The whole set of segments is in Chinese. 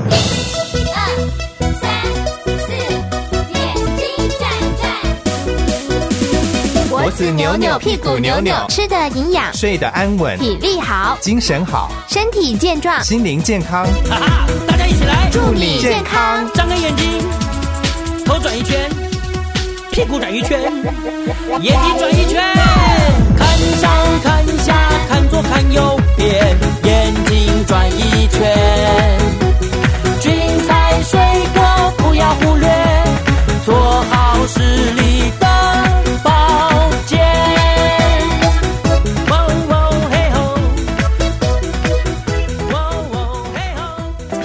脖子扭扭，屁股扭扭， 吃得营养， 睡得安稳， 体力好， 精神好， 身体健壮， 心灵健康。 哈哈，大家一起来， 祝你健康！ 张开眼睛，头转一圈，屁股转一圈，眼睛转一圈，看上看下，看左看右边，眼睛转一圈。菌菜水果不要忽略，做好视力的保健。喔喔嘿吼，喔喔嘿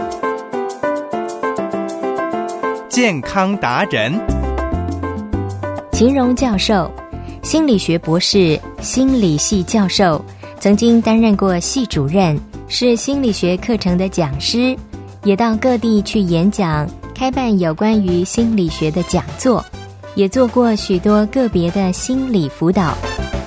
吼。 健康达人秦荣教授，心理学博士，心理系教授，曾经担任过系主任，是心理学课程的讲师，也到各地去演讲，开办有关于心理学的讲座，也做过许多个别的心理辅导。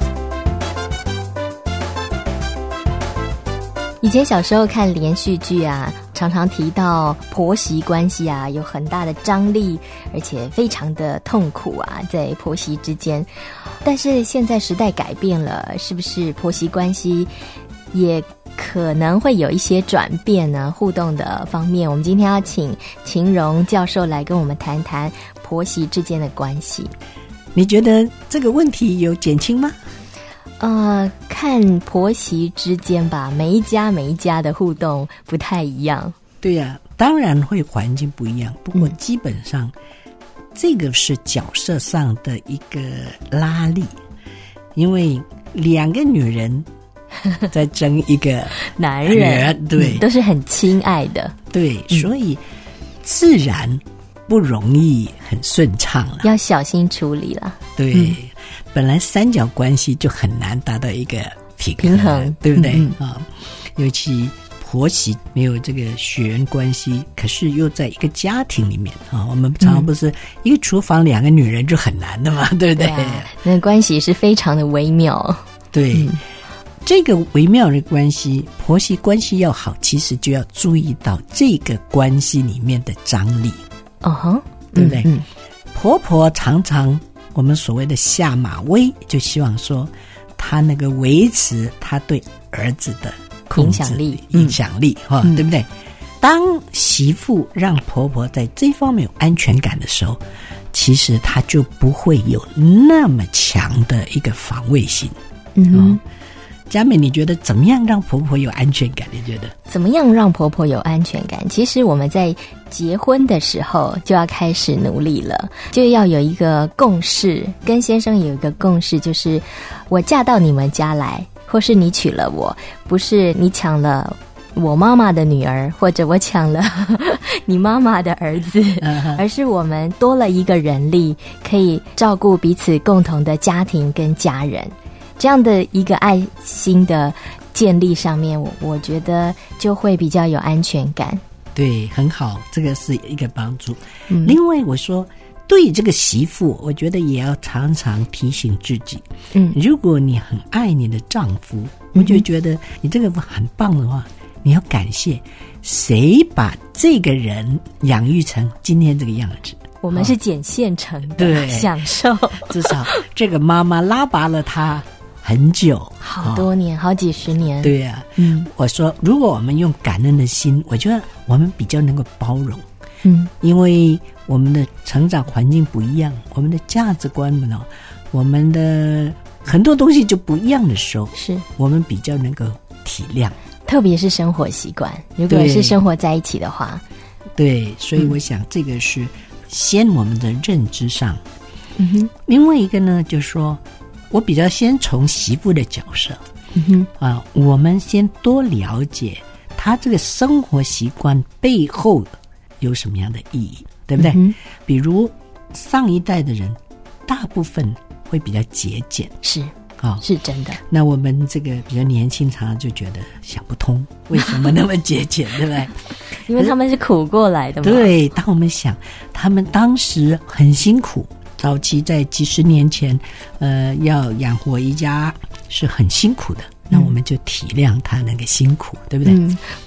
以前小时候看连续剧啊，常常提到婆媳关系啊，有很大的张力，而且非常的痛苦啊，在婆媳之间。但是现在时代改变了，是不是婆媳关系也可能会有一些转变呢？互动的方面，我们今天要请秦荣教授来跟我们谈谈婆媳之间的关系。 你觉得这个问题有减轻吗？ 看婆媳之间吧，每一家的互动不太一样。 对呀，当然会环境不一样，不过基本上，这个是角色上的一个拉力，因为两个女人在争一个男人， 对， 都是很亲爱的， 对，所以自然不容易很顺畅了， 要小心处理了。 对，本来三角关系就很难达到一个平衡，对不对啊？尤其婆媳没有这个血缘关系，可是又在一个家庭里面啊，我们常常不是一个厨房两个女人就很难的嘛，对不对？ 那关系是非常的微妙。 对，这个微妙的关系，婆媳关系要好，其实就要注意到这个关系里面的张力。对不对？婆婆常常我们所谓的下马威，就希望说她那个维持她对儿子的控制影响力对不对？当媳妇让婆婆在这方面有安全感的时候，其实她就不会有那么强的一个防卫心。佳美，你觉得怎么样让婆婆有安全感？你觉得怎么样让婆婆有安全感？其实我们在结婚的时候就要开始努力了，就要有一个共识，跟先生有一个共识，就是我嫁到你们家来，或是你娶了我，不是你抢了我妈妈的女儿，或者我抢了你妈妈的儿子，而是我们多了一个人力，可以照顾彼此共同的家庭跟家人。这样的一个爱心的建立上面，我觉得就会比较有安全感。 对，很好，这个是一个帮助。另外我说对这个媳妇，我觉得也要常常提醒自己，如果你很爱你的丈夫，我就觉得你这个很棒的话，你要感谢谁把这个人养育成今天这个样子。 我们是捡现成的享受， 至少这个妈妈拉拔了他很久， 好多年，好几十年。 对啊，我说如果我们用感恩的心，我觉得我们比较能够包容，因为我们的成长环境不一样，我们的价值观呢，我们的很多东西就不一样的时候，是我们比较能够体谅， 特别是生活习惯，如果是生活在一起的话， 对，所以我想这个是先我们的认知上，另外一个呢，就是说我比较先从媳妇的角色，我们先多了解她这个生活习惯背后有什么样的意义，对不对？比如上一代的人大部分会比较节俭， 是真的。 那我们这个比较年轻，常常就觉得想不通，为什么那么节俭，对不对？ 因为他们是苦过来的嘛。 对，当我们想他们当时很辛苦，早期在几十年前，要养活一家是很辛苦的，那我们就体谅他那个辛苦，对不对？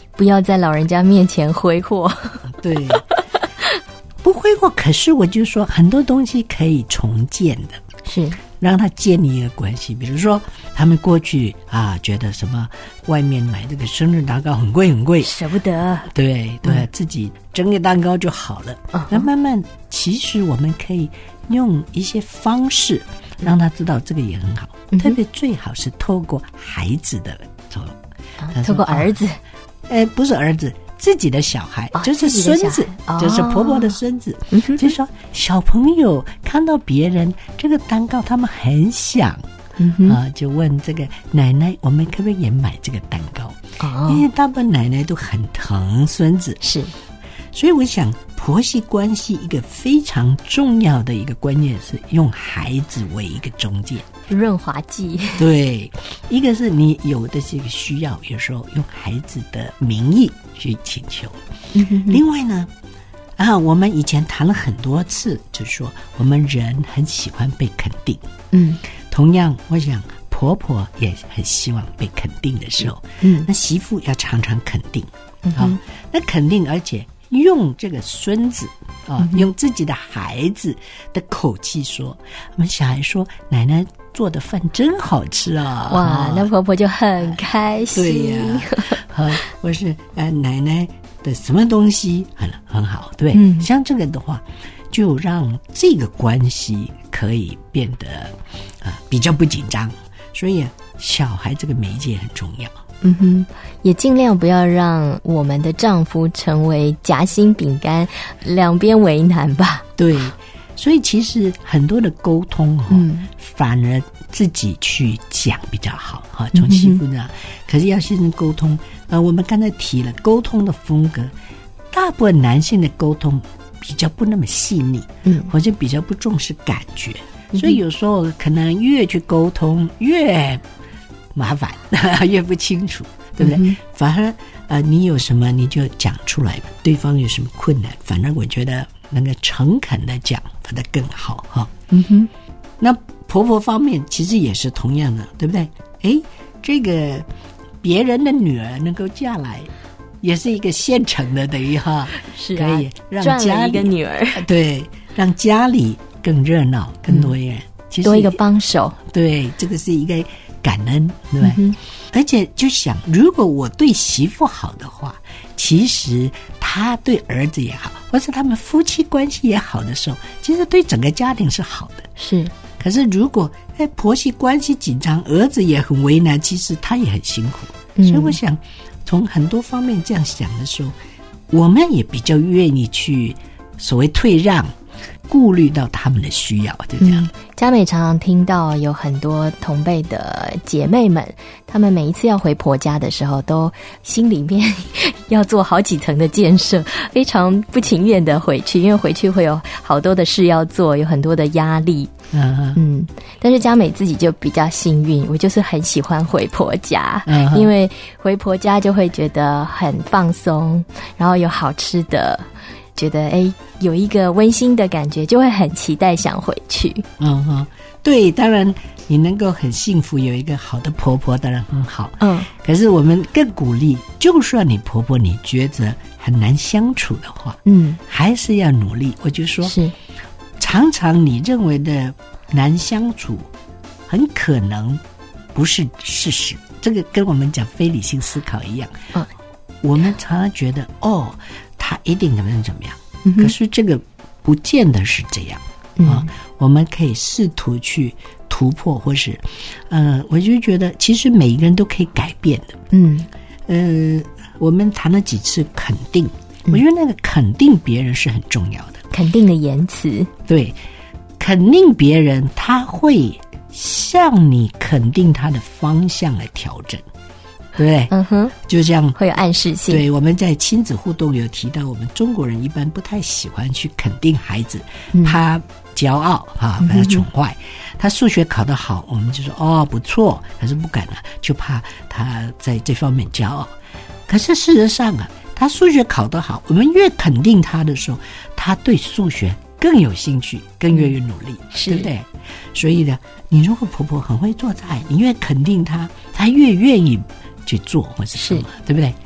不要在老人家面前挥霍。 对，不挥霍。可是我就说很多东西可以重建的， 是让他建立一个关系。比如说他们过去觉得什么外面买这个生日蛋糕很贵很贵， 舍不得， 对，自己蒸个蛋糕就好了。那慢慢其实我们可以用一些方式让他知道这个也很好，特别最好是透过孩子的透过儿子， 不是儿子，自己的小孩，就是孙子，就是婆婆的孙子。就是说小朋友看到别人这个蛋糕他们很想就问这个奶奶，我们可不可以也买这个蛋糕？因为大部分奶奶都很疼孙子， 是， 所以我想婆媳关系一个非常重要的一个观念是用孩子为一个中介， 润滑剂。 对，一个是你有的这个需要，有时候用孩子的名义去请求。另外呢，我们以前谈了很多次，就是说我们人很喜欢被肯定。同样我想婆婆也很希望被肯定的时候，那媳妇要常常肯定。那肯定，而且用这个孙子用自己的孩子的口气说，我们小孩说奶奶做的饭真好吃啊！ 哇，那婆婆就很开心。 对呀，或是奶奶的什么东西很好，对，像这个的话，就让这个关系可以变得比较不紧张。所以小孩这个媒介很重要。 也尽量不要让我们的丈夫成为夹心饼干，两边为难吧。 对，所以其实很多的沟通反而自己去讲比较好从媳妇那，可是要先生沟通。我们刚才提了沟通的风格，大部分男性的沟通比较不那么细腻，或者比较不重视感觉，所以有时候可能越去沟通越麻烦，越不清楚，对不对？反而你有什么你就讲出来，对方有什么困难，反而我觉得那个诚恳的讲反而更好哈。那婆婆方面其实也是同样的，对不对？这个别人的女儿能够嫁来，也是一个现成的，等于是可以让赚家了一个女儿， 对，让家里更热闹，更多人，其实多一个帮手。 对，这个是一个感恩，对吧？而且就想，如果我对媳妇好的话，其实他对儿子也好，或是他们夫妻关系也好的时候，其实对整个家庭是好的。 是， 可是如果婆媳关系紧张，儿子也很为难，其实他也很辛苦。所以我想，从很多方面这样想的时候，我们也比较愿意去所谓退让，顾虑到他们的需要，就这样。 嘉美常常听到有很多同辈的姐妹们，她们每一次要回婆家的时候，都心里面要做好几层的建设，非常不情愿的回去，因为回去会有好多的事要做，有很多的压力。但是嘉美自己就比较幸运，我就是很喜欢回婆家，因为回婆家就会觉得很放松，然后有好吃的，觉得有一个温馨的感觉，就会很期待想回去。 对，当然你能够很幸福，有一个好的婆婆当然很好。可是我们更鼓励，就算你婆婆你觉得很难相处的话，还是要努力。我就说，是常常你认为的难相处，很可能不是事实。这个跟我们讲非理性思考一样。我们常常觉得他一定怎么样，可是这个不见得是这样。我们可以试图去突破，或是我就觉得其实每一个人都可以改变的。我们谈了几次肯定，我觉得那个肯定别人是很重要的， 肯定的言辞。对， 肯定别人，他会向你肯定他的方向来调整，对不对？就这样会有暗示性。 对，我们在亲子互动有提到，我们中国人一般不太喜欢去肯定孩子，他骄傲把他宠坏。他数学考得好，我们就说不错，可是不敢了，就怕他在这方面骄傲。可是事实上他数学考得好，我们越肯定他的时候，他对数学更有兴趣，更愿意努力，对不对？所以呢，你如果婆婆很会做菜，你越肯定他，他越愿意去做或是什么，对不对？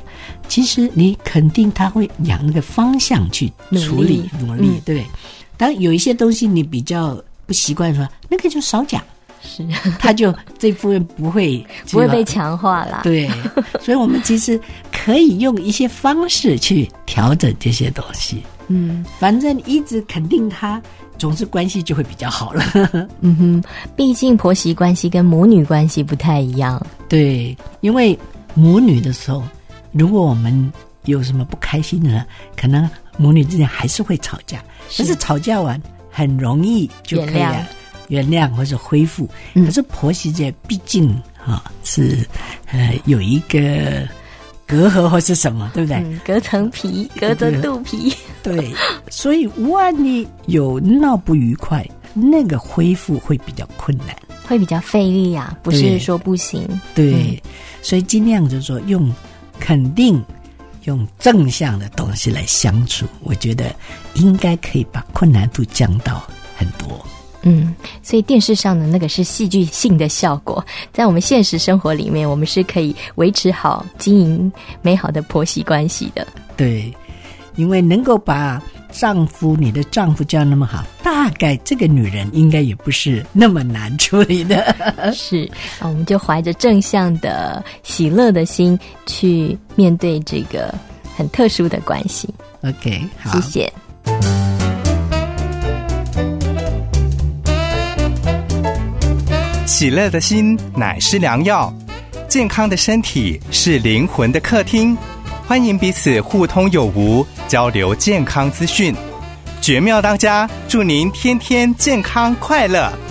其实你肯定他会往那个方向去处理努力，对。当然有一些东西你比较不习惯说，那个就少讲， 是， 他就这部分不会被强化啦。 对，所以我们其实可以用一些方式去调整这些东西。反正一直肯定他，总是关系就会比较好了。 毕竟婆媳关系跟母女关系不太一样。 对，因为母女的时候，如果我们有什么不开心的，可能母女之间还是会吵架，但是吵架完很容易就可以原谅或者恢复。可是婆媳间毕竟是有一个隔阂或是什么，对不对？ 隔层皮，隔着肚皮。对， 所以万一有闹不愉快，那个恢复会比较困难， 会比较费力啊，不是说不行。 对，所以尽量就是说用肯定、用正向的东西来相处，我觉得应该可以把困难度降到很多。 所以电视上的那个是戏剧性的效果，在我们现实生活里面，我们是可以维持好、经营美好的婆媳关系的。对， 因为能够把你的丈夫教那么好，大概这个女人应该也不是那么难处理的。 是，我们就怀着正向的、喜乐的心去面对这个很特殊的关系。 OK， 好， 谢谢。 喜乐的心乃是良药，健康的身体是灵魂的客厅。欢迎彼此互通有无，交流健康资讯。绝妙当家，祝您天天健康快乐。